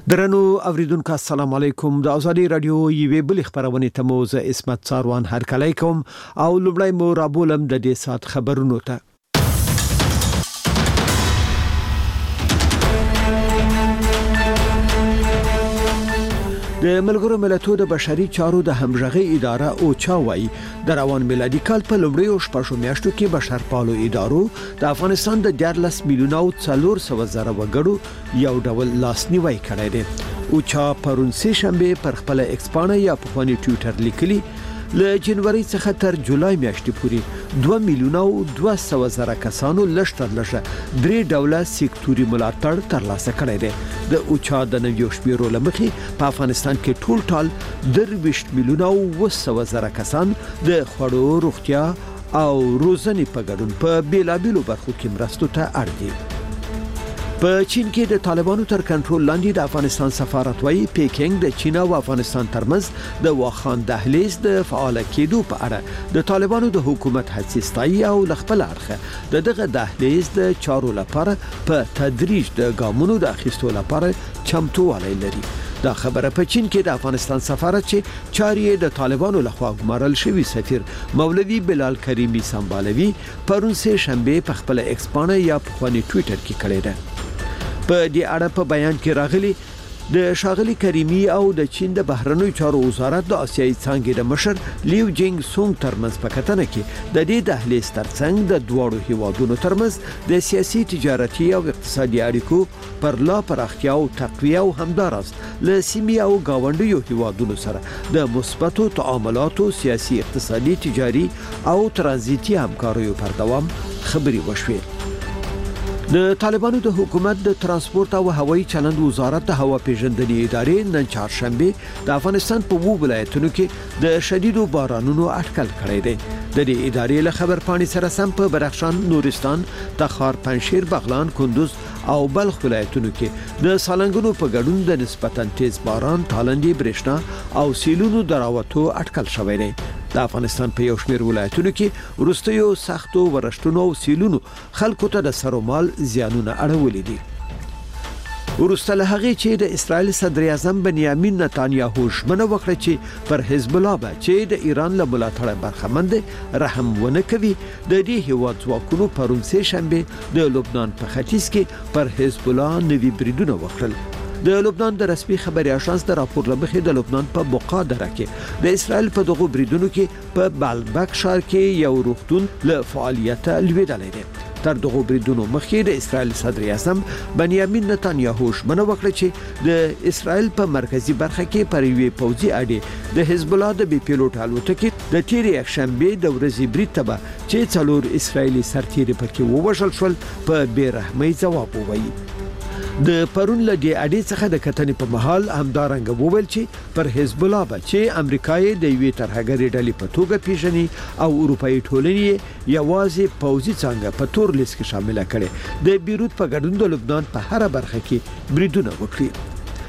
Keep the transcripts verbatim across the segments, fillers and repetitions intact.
درنو اوریدونکو السلام علیکم. د ازادي رادیو یوې بل خبرونه ته مو زه اسمت ساروان هرکلی کوم او لومړی مو رابولم د دې سات خبرونو ته. د ملګرو ملتونو د بشري چارو د همغږي اداره او چاوي د روان میلادي کال په لومړیو شپږو میاشتو کې بشرپالو ادارو د افغانستان د دیارلس میلیونه او څلور سوه زره وګړو یو ډول لاسنیوي کړی دی. او چا پرون سه شنبه پر خپل ایکسپانه یا په خواني ټوئیټر لیکلي له جنوري څخه تر جولای میاشتې پورې دوه میلیونه او دوه سوه زره کسانو لشتر لشه درې ډوله سکتوري ملاتړ ترلاسه کړی دی. د اوچا د نویو شمیرو لمخې په افغانستان کې ټول ټال درویشت میلیونه او اوه سوه زره کسان د خوړو، روغتیا او روزنې په ګډون په بیلابیلو برخو کې مرستو ته اړ دي. په چین کې د طالبانو تر کنټرول لاندې د افغانستان سفارت وايي پیکینګ د چین او افغانستان ترمنځ د واخان دهلیز د فعال کېدو په اړه د طالبانو د حکومت هڅې ستایي او خپل اړخه د دغه دهلیز د چارو لپاره په تدریج د ګامونو د اخیستو لپاره چمتووالی لري. دا خبره په چین کې د افغانستان سفارت چې چاري د طالبانو لخوا ګمارل شوی سفیر مولوی بلال کریمی سمبالوي پرون سه شنبه په خپل ایکسپانه یا په خواني ټوئیټر کې کړی دی. په دې اړه په بیان کې راغلي د شاغلي کریمی او د چین د بهرنیو چارو وزارت د آسیایي څانګې د مشر لیو جینګ سونګ ترمنځ په کتنه کې د دې دهلیز ترڅنګ د دواړو هیوادونو ترمنځ د سیاسي، تجارتي او اقتصادي اړیکو پر لا پراختیا او تقویه او همدارس له سیمې او گاونډیو هیوادونو سره د مثبتو تعاملاتو، سیاسي، اقتصادي، تجاري او ترانزیتي همکاریو پر دوام خبري وشوي. د طالبانو د حکومت د ترانسپورت او هوایي چلند وزارت د هوا پیژندنې ادارې نن چهارشنبه د افغانستان په وو ولایتونو کې د شدیدو بارانونو اټکل کړی دی. د دې ادارې له خبر پاڼې سره سم په بدخشان، نورستان، تخار، پنجشیر، بغلان، کندوز او بلخ ولایتونو کې د سالنګونو په ګډون د نسبتاً تیز باران، تالندې، برېښنا او سیلونو دراوتو اټکل شوی دی. د افغانستان په یو شمېر ولایتونو کې وروستیو سختو ورښتونو او سیلونو خلکو ته د سرومال زیانونه اړولي دي. ورسته له هغه چې د اسرائیل صدر اعظم بنیامین نتانیاهو ژمنه وکړه چې پر حزب الله به چې د ایران له ملاتړه برخمن رحم ونه کوي. د دې هیواد ځواکونو پرون سه شنبه د لبنان په ختیځ کې پر حزب الله نوي بریدونه وکړل. د لبنان د رسمي خبري اژانس د راپور لمخې د لبنان په بقا دره کې د اسرائیل په دغو بریدونو کې په بالبک ښار کې یو روغتون له فعالیت لویدلی دی. تر دغو بریدونو مخکې د اسرائیل صدر اعظم بنیامین نتانیاهو ژمنه وکړه چې د اسرائیل په مرکزی برخه کې پر یوې پوځي اډې د حزب الله د بي پیلوټ الوتکې د تیرې یکشنبه د ورځې برید ته چې څلور اسرائیلي سرتیري پکې ووژل شول په بیرحمۍ ځواب ووایي. د پرون له دې اډې څخه د کتنې په محل همدارنګه وویل چې پر حزب الله به چې امریکای د یوې ترهګرې ډلې په توګه پیژني او اروپאי ټولنې یوازې پوځي څنګه په تور لیست کې شامل کړي. د بیروت په ګډون د لبنان په هر برخه کې بریدونه وکړي.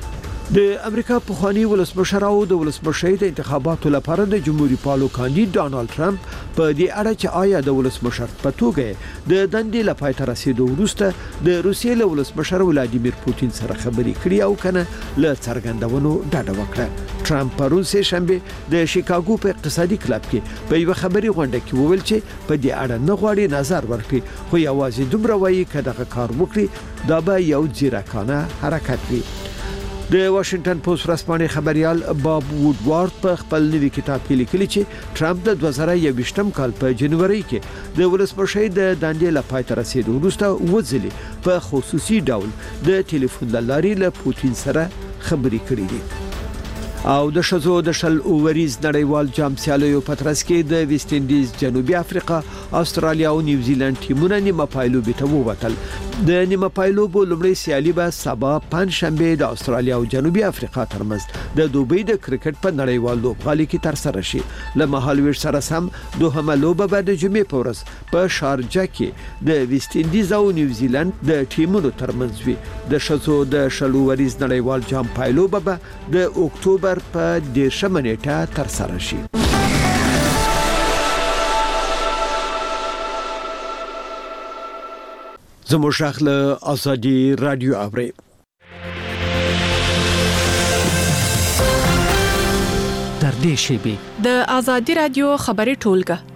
د امریکا په خواني ولسمشر او د ولسمشر د انتخاباتو لپاره د جمهوریت پالو کاندید ډانلډ ټرمپ په دې اړه چې آیا د ولسمشر په توګه د دندې لپاره تر رسیدو وروسته د روسیې له ولسمشر ولادیمیر پوتین سره خبرې کړې او کنه له څرګندونو ډاډه وکړه. ټرمپ پرون سه شنبه د شیکاګو په اقتصادي کلب کې په یو خبري غونډه کې وویل چې په دې اړه نه غواړي نظر ورکړي، خو یوازې دومره وایي چې دغه کار وکړي دا به یو ځیرکانه حرکت وي. د واشنگټن پوسټ ورځپاڼې خبريال باب وودوارد په خپل نوي کتاب کې لیکلي چې ټرمپ د دوه زره یوویشتم کال په جنوري کې د ولسمشر د دندې لپاره تر رسیدو وروسته وځلي په خصوصي ډول د ټلیفون لارې له پوتین سره خبرې کړې دي. او د شزو د شل اووریز نړیوال جام سیالیو په ترڅ کې د ویسټ انډیز، جنوبي افریقا، استرالیا او نیوزیلند ټیمونه نیمه پایلوبي ته ووتل. د نیمه پایلوبو لومړی سیالي به سبا پنځشنبه د استرالیا او جنوبي افریقا ترمنځ د دوبۍ د کرکټ په نړیوال لوبغالي کې تر سره شي. له مهالویش سره سم دوهمه لوبه به د جمعې په ورځ په شارجه کې د ویسټ انډیز او نیوزیلند د ټیمونو ترمنځ وي. د شزو د شل اووریز نړیوال جام پایلوبه به د اکتوبر په دیرشمه نیټه تر سره شي. زموږ شاخله ازادي رادیو اوري. دې شیبې د آزادي رادیو خبري ټولګه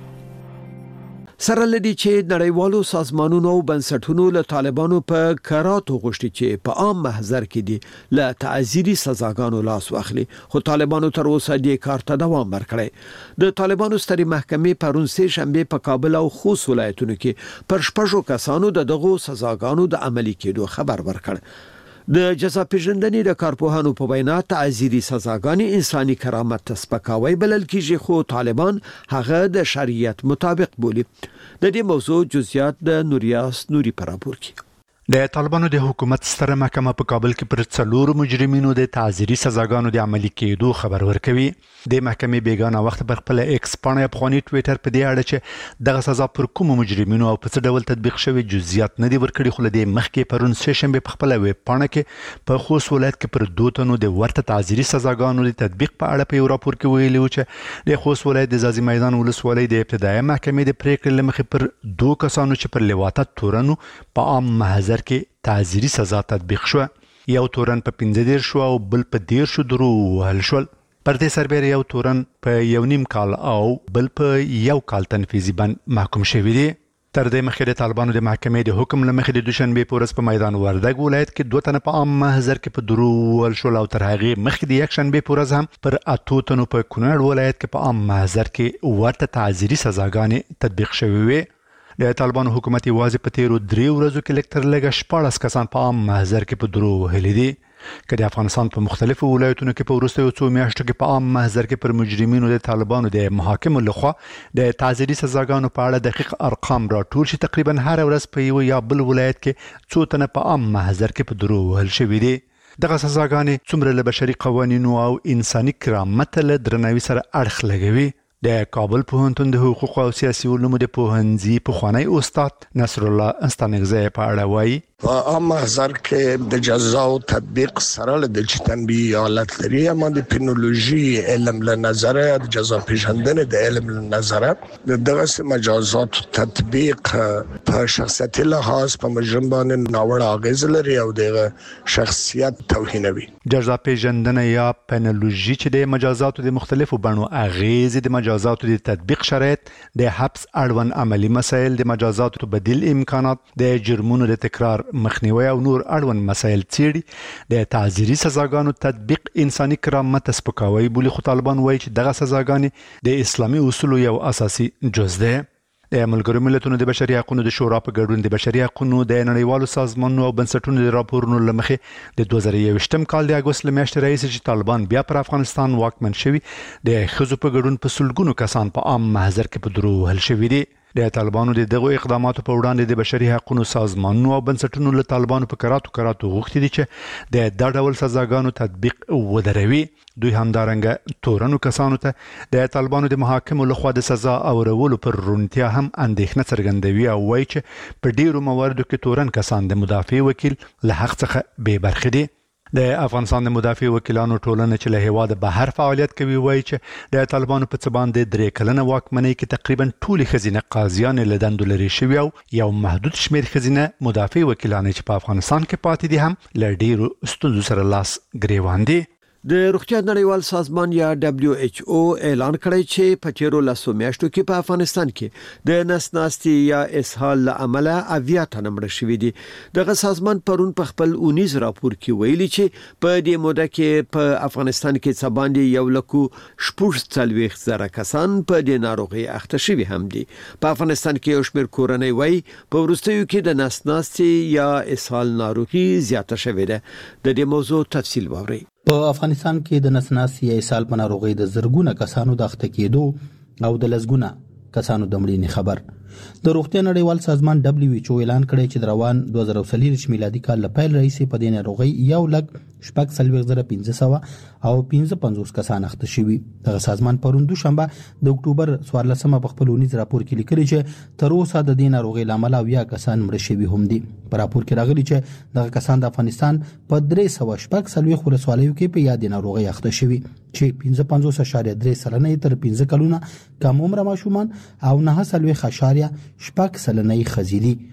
سره لدی چې نړیوالو سازمانونو او بنسټونو له طالبانو په کراتو غوښتي چې په عام محضر کې دي له تعزیري سزاګانو لاس واخلي خو طالبانو تر اوسه دې کار ته دوام ورکړی د طالبانو ستري محکمې پرون سه شنبه په کابل او خوست ولایتونو کې پر شپږو کسانو د دغو سزاګانو د عملي کېدو خبر ورکړ د جزا پیژندنې د کارپوهانو په وینا تعزیري سزاګانې انساني کرامت ته سپکاوی بلل کیږي خو طالبان هغه د شریعت مطابق بولي د دې موضوع جزئیات د نوریاس نوري پر راپور کې د طالبانو د حکومت ستره محکمه په کابل کې پر څلور مجرمینو د تعزیري سزاګانو د عملي کېدو خبر ورکوي د محکمې بیگانه وخت پر خپل ایکس پاڼه په خونی ټوئیټر په دې اړه چې دغه سزا پر کوم مجرمینو او په څه ډول تطبیق شوی جزئیات نه دی ورکړي خو د مخکې پرون سه شنبه په خپل ویب پاڼه کې په خوست ولایت کې پر دوه تنو د ورته تعزیري سزاګانو د تطبیق په اړه په یو راپور کې ویلي و چې د خوست ولایت د ځاځي میدان ولسوالۍ د ابتدایي محکمې د پریکړې لمخې پر دوه کسانو چې پر لواطت تورنو په عام محضر کې تعزیري سزا تطبیق شو یو تورن په پنځه دیر شو او بل په دیر شو درو وهل شول پر دې سربېره یو تورن په یو نیم کال او بل په یو کال تنفیذي بند محکوم شوی دی تر دې مخکې د طالبانو د محکمې د حکم لمخې د دوشنبه په ورځ په میدان وردګ ولایت کې دوه تنه په عام محضر کې په درو وهل شول او تر هغه مخکې د یک شنبه په ورځ هم پر اتو تنو په کونړ ولایت کې په عام محضر کې ورته تعزیري سزاګانې تطبیق شوې وي د طالبانو حکومت یوازې په تیرو درې ورځو کې لکتر لګه شپاړس کسان په عام محضر کې په درو وهلي دي که د افغانستان په مختلفو ولایتونو کې په وروستیو څو میاشتو کې په عام محضر کې پر مجرمینو د طالبانو د محاکمو لخوا د تعزیري سزاګانو په اړه دقیق ارقام راټول شي تقریبا هر ورځ په یو یا بل ولایت کې څو تنه په عام محضر کې په درو وهل شوي دي دغه سزاګانې څومره له بشري قوانینو او انساني کرامت له درناوي سره اړخ لګوي د کابل پوهنتون د حقوق او سیاسي علومو د پوهنځي پخوانی استاد نصر الله استانګزی په اړه وایي په عام محضر کې د جزا او تطبیق سره د تنبیه حالت لري اما د پینولوژي علم له نظره د جزا پیژندنې د علم له نظره دغه مجازات تطبیق په شخصیت لحاظ په مجرم باندې ناوړه اغیز لري او د شخصیت توهینوي جزا پیژندنه یا پینولوژي چې د مجازاتو د مختلفو بڼو اغیز د مجازاتو د تطبیق شرایط د حبس اړوند عملی مسایل د مجازاتو بدیل امکانات د جرمونو د تکرار مخنیوي او نور اړوند مسایل څیړي د تعزیري سزاګانو تطبیق انساني کرامت سپکاوی بولی خو طالبان وایي چې دغه سزاګانې د اسلامي اصولو یو اساسي جز ده د ملګرو ملتونو د بشري حقوقو د شورا په ګډون د بشري حقوقو د نړیوالو سازمانونو او بنسټونو د راپورونو لمخې د دوه زره یوویشتم کال د اګوست لمیاشتې راهیسې چې طالبان بیا پر افغانستان واکمن شوي د ښځو په ګډون په سلګونو کسان په عام محضر کې په درو وهل شوي دي د طالبانو د دغه اقداماتو په وړاندې د بشري حقوقو سازمانونو او بنسټونو له طالبانو په کراتو کراتو غوښتي دي چې د دا ډول سزاګانو تطبیق ودروي دوی همدارنګه تورنو کسانو ته د طالبانو د محاکمو لخوا د سزا اورولو پر رونتیا هم اندېښنه څرګندوي او وایي چې په ډیرو مواردو کې تورن کسان د مدافع وکیل له حق څخه بې برخې دي د افغانستان د مدافع وکیلانو ټولنه چې له هیواده بهر فعالیت کوي وایي چې د طالبانو په څه باندې درې کلنه واکمنۍ کې تقریبا ټولې ښځینه قاضیان له دندو لرې شوي او یو محدود شمېر ښځینه مدافع وکیلان چې په افغانستان کې پاتې دي هم له ډیرو ستونزو سره لاس ګریوان دي د روغتیا نړیوال سازمان یا دبليو ایچ او اعلان کړی چې په تیرو لسو میاشتو کې په افغانستان کې د نسناستي یا اسهال له امله اویا تنه مړه شوي دي دغه سازمان پرون په خپل اونیز راپور کې ویلي چې په دې موده کې په افغانستان کې څه باندې یو لکو شپږ څلوېښت زره کسان په دې ناروغي اخته شوي هم دي په افغانستان کې یو شمېر کورنۍ وایي په وروستیو کې د نسناستي یا اسهال ناروغي زیاته شوې ده د دې موضوع تفصیل واورئ په افغانستان کې د نسناستي یا اسهال په ناروغۍ د زرګونه کسانو د اخته کېدو او د لسګونه کسانو د مړینې خبر د روغتیا نړیوال سازمان دبليو ایچ او اعلان کړی چې د روان دوه زره څلور میلادي کال له پیل راهیسې په دې ناروغۍ یو لک شپږ څلوېښت زره پنځه سوه او پنځه پنځوس کسان اخته شوي دغه سازمان پرون دوشنبه د اکتوبر څوارلسمه په خپل اونیز راپور کې لیکلي چې تر اوسه د دې ناروغۍ له امله اویا کسان مړه شوي هم دي په راپور کې راغلي چې دغه کسان د افغانستان په درې سوه شپږ څلوېښت ولسوالیو کې په یادې ناروغۍ اخته شوي چې پنځه پنځوس اعشاریه درې سلنه تر پنځه کلونه کم عمره ماشومان او نه څلوېښت اعشاریه شپږ سلنه ښځې دي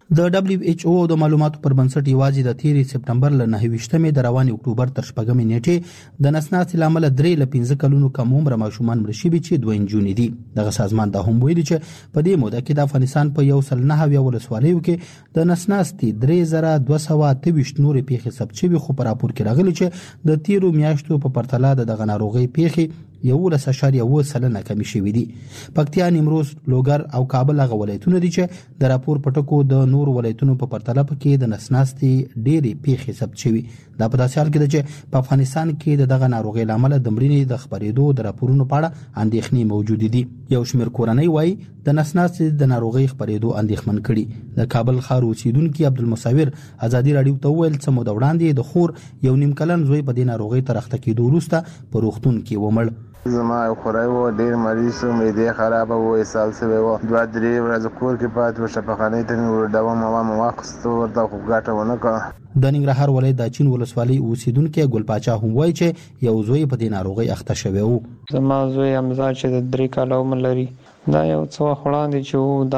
د دبليو ایچ او د معلوماتو پر بنسټ یوازې د تیرې سپټمبر ل نهه ویشتمې د رواني اکتوبر تر شپږمې نیټې د نسناستي لامل درې ل پنځه کلونو کم عمر ماشومان مړ شوي چې دوه نجونې دي. دغه سازمان دا هم ویلي چې په دې موده کې د افغانستان په یو سل نه اویا ولسوالیو کې د نسناستي درې زره دوه سوه اته ویشت نورې پیښې ثبت شوي، خو په راپور کې راغلي چې د تیرو میاشتو په پرتله د دغه ناروغۍ پیښې یولس اشاریه اوه سلنه کمی شوي دي. پکتیا، نیمروز، لوګر او کابل هغه ولایتونه دي چې د راپور په ټکو د نور ولایتونو په پرتله کې د نسناستي ډېرې پیښې ثبت شوي. دا په داسې حال کې ده چې په افغانستان کې د دغه ناروغۍ لامل د مړینې د خبرېدو د راپورونو په اړه اندېښنې موجود دي. یو شمېر کورنۍ وایي د نسناستي د ناروغۍ خبرېدو اندېښمن کړي. د کابل ښار اوسیدونکي عبدالمصور ازادي راډیو ته وویل څه موده وړاندې د خور یو نیم کلن زوی په دې ناروغۍ تر اخته کېدو وروسته په روغتون کې ومړ. زما یو خوری و، ډېر مریض و، معدې خرابه و، اسهال شوی و، دوه درې ورځې کور کې پاتې و، شفاخانې ته مې ور دوا موا مې واخیسته، ورته خو ګټه ونه کړه. د ننګرهار ولایت د اچین ولسوالۍ اوسیدونکی ګل پاچا هم وایي چې یو زوی په دې ناروغۍ اخته شوی و. زما زوی حمزه چې د درې کاله عمر لري، دا یو څه وخت وړاندې چې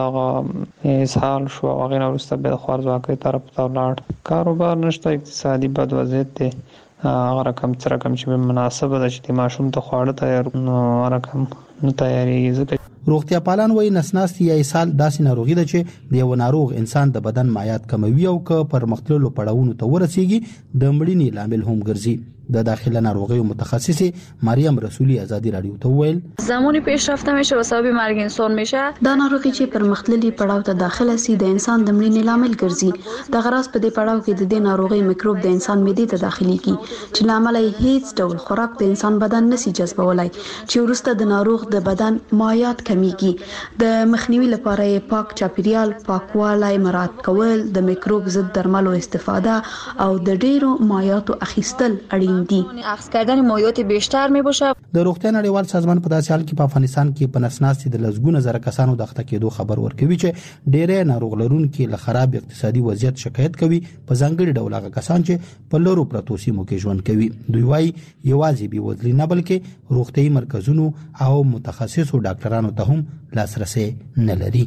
دغه اسهال شو، هغې نه وروسته بیا د خوارځواکۍ طرف ته ولاړ. کاروبار نشته، اقتصادي بد وضعیت دی، هغه رقم څه رقم چې مناسبه ده چې د ماشوم ته خواړه تیار نو رقم نه تیارېږي. ځکه روغتیا پالان وایي نسناستي یا اسهال داسې ناروغي ده چې د یو ناروغ انسان د بدن مایعات کموي او که پرمختللو پړاوونو ته ورسیږي د مړینې لامل هم ګرځي. د داخله ناروغیو متخصص مریم رسولی ازادي رادیو ته ویل زمانی پیشرفته میشه و سبب مرگ انسان میشه. دا ناروغي چې پرمختللي پړاو ته داخله سي د انسان د مړینې لامل ګرځي. د غراس په دې پړاو کې د دې ناروغي میکروب د انسان معدې ته داخليږي چې لامل یې هیڅ ډول خوراک د انسان بدن نشي جذبولای، چې ورسته د ناروغ د بدن مایعات کمیږي. د مخنیوي لپاره یې پاک چاپیریال، پاکوالی مراعات کول، د میکروب ضد درملو استفاده او د ډیرو مایعاتو اخیستل اړین دي. اخذ کردن مایعات بیشتر می باشه. د روغتیا نړیوال سازمان په داسې حال کې په افغانستان کې په نسناستي د لسګونه زره کسانو د اخته کېدو خبر ورکوي چې ډېری ناروغ لرونکي له خراب اقتصادي وضعیت شکایت کوي، په ځانګړي ډول هغه کسان چې په لرو پرتو سیمو کې ژوند کوي. دوی وايي یوازې بې وزلي نه بلکې روغتیايي مرکزونو او متخصصو ډاکټرانو ته هم لاسرسي نه لري.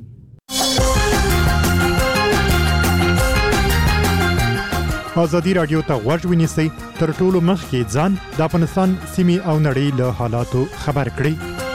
ازادي راډیو ته غوږ ونیسئ، تر ټولو مخکې ځان د افغانستان سیمې او نړۍ له حالاتو خبر کړئ.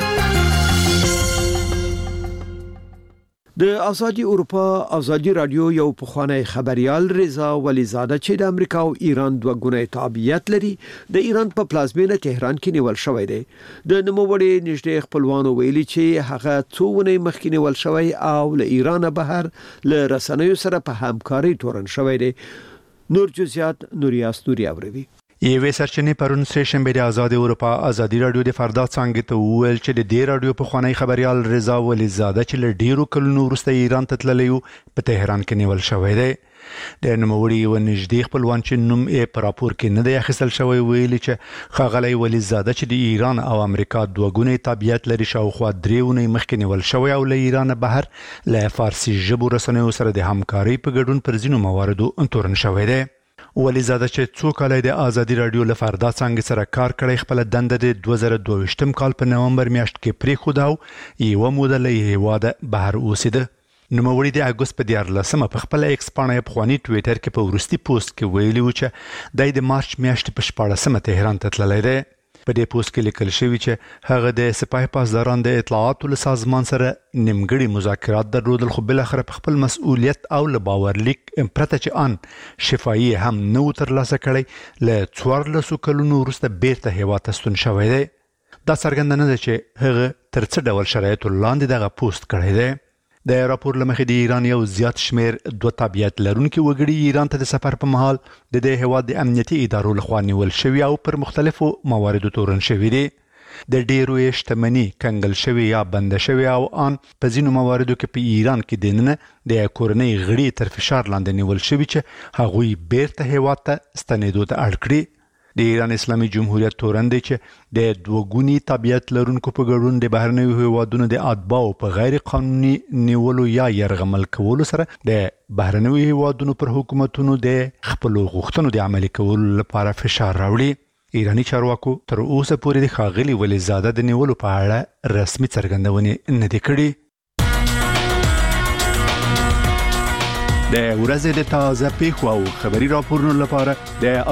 د ازادي اروپا ازادي راډیو یو پخوانی خبريال رضا ولیزاده چې د امریکا او ایران دوه ګونی تابعیت لري، د ایران په پلازمینه تهران کې نیول شوی دی. د نوموړي نږدې خپلوانو ویلي چې هغه څو ونې مخکې نیول شوی او له ایران بهر له رسنیو سره په همکاري تورن شوی دی. نور جزئیات نوریاس نوري اوروي. یوه سرچینې پرون سه شنبه د ازادي اروپا ازادي راډیو د فردا څنګه ته ویل چې د دې راډیو په خوانی خبريال رضا ولیزاده چې له ډیرو کلونو وروسته ایران ته تللی په تهران کې نیول شوی دی. د نوموړي و نږدې خپلوان چې نوم یې په راپور کې نه دی اخیستل شوی ویلي چې ښاغلی ولیزاده چې د ایران او امریکا دوه ګونی تابعیت لري شاوخوا درې ونې مخکې نیول شوی او له ایران بهر له فارسي ژبو رسنیو سره د همکارۍ په ګډون پر ځینو مواردو تورن شوی دی. ولیزاده چې څو کال د ازادي راډیو له فردا څنګه سره کار کړی، خپل دنده د دوه زره دوه ویشتم کال په نومبر میاشت کې پریښوده او یوه موده له هیواده بهر اوسېده. نوموړي د اګوست په دیارلسمه په خپل ایکس پاڼه پخواني ټویټر کې په وروستي پوسټ کې ویلي و چې د د مارچ میاشتې په شپاړسمه تهران ته تللی دی. په دې پوسټ کې لیکل شوی چې هغه د سپاه پاسداران د اطلاعاتو له سازمان سره نیمګړي مذاکرات درلودل، خو بل اخر په خپل مسؤلیت او له باورلیک پرته چې ان شفایي هم نو ترلاسه کړی له څوارلسو کلونو وروسته بیرته هیواد ته ستون شوی دی. دا څرګنده نه ده چې هغه تر څه ډول شرایطو لاندې دغه پوسټ کړی دی. د راپور له مخې د ایران یو زیات شمیر دوه تابعیت لرونکي وګړي ایران ته د سفر په مهال د دې هیواد د امنیتي ادارو لخوا نیول شوي او پر مختلفو مواردو تورن شوي دي. د ډیرو یې شتمني کنګل شوي یا بنده شوي او ان په ځینو مواردو کې په ایران کې دننه د کورنۍ غړي تر فشار لاندې نیول شوي چې هغوی بیرته هیواد ته ستنېدو ته اړ کړي. د ایران اسلامي جمهوریت تورن دی چې د دوه ګونی تابعیت لرونکو په ګډون د بهرنیو هیوادونو د اتباعو په غیر قانوني نیولو یا یرغمل کولو سره د بهرنیو هیوادونو پر حکومتونو د خپلو غوښتنو د عملي کولو لپاره فشار راوړي. ایرانی چارواکو تر اوسه پورې د ښاغلي ولیزاده د نیولو په اړه رسمي څرګندونې نه دي کړې. د ورځې د تازه پیښو او خبري راپورونو لپاره د